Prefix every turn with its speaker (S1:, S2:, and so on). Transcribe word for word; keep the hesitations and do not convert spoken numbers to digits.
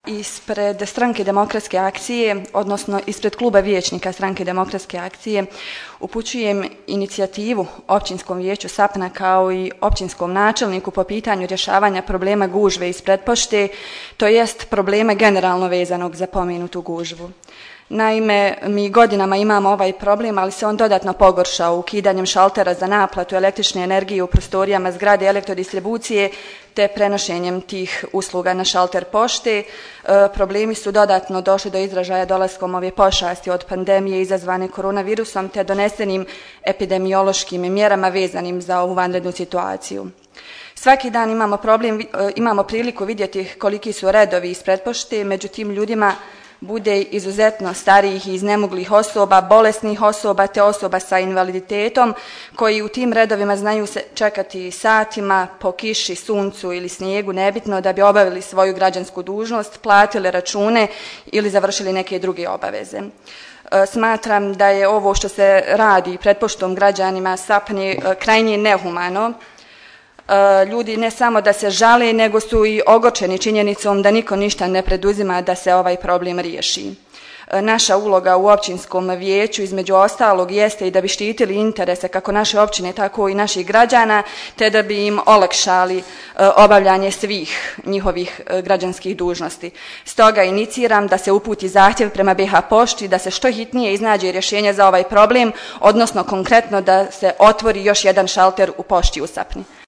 S1: ispred Stranke demokratske akcije, odnosno ispred kluba vijećnika Stranke demokratske akcije, upućujem inicijativu Općinskom vijeću Sapna kao i općinskom načelniku po pitanju rješavanja problema gužve ispred pošte, to jest problema generalno vezanog za pomenutu gužvu. Naime, mi godinama imamo ovaj problem, ali se on dodatno pogoršao ukidanjem šaltera za naplatu električne energije u prostorijama zgrade elektrodistribucije te prenošenjem tih usluga na šalter pošte. E, problemi su dodatno došli do izražaja dolaskom ove pošasti od pandemije izazvane koronavirusom te donesenim epidemiološkim mjerama vezanim za ovu vanrednu situaciju. Svaki dan imamo problem, imamo priliku vidjeti koliki su redovi ispred pošte, među tim ljudima bude izuzetno starijih i iznemoglih osoba, bolesnih osoba te osoba sa invaliditetom koji u tim redovima znaju se čekati satima po kiši, suncu ili snijegu, nebitno, da bi obavili svoju građansku dužnost, platili račune ili završili neke druge obaveze. Smatram da je ovo što se radi pred poštom građanima Sapne krajnje nehumano. Ljudi ne samo da se žale, nego su i ogorčeni činjenicom da niko ništa ne preduzima da se ovaj problem riješi. Naša uloga u općinskom vijeću između ostalog jeste i da bi štitili interese kako naše općine tako i naših građana, te da bi im olakšali obavljanje svih njihovih građanskih dužnosti. Stoga iniciram da se uputi zahtjev prema B H pošti da se što hitnije iznađe rješenje za ovaj problem, odnosno konkretno da se otvori još jedan šalter u pošti u Sapni.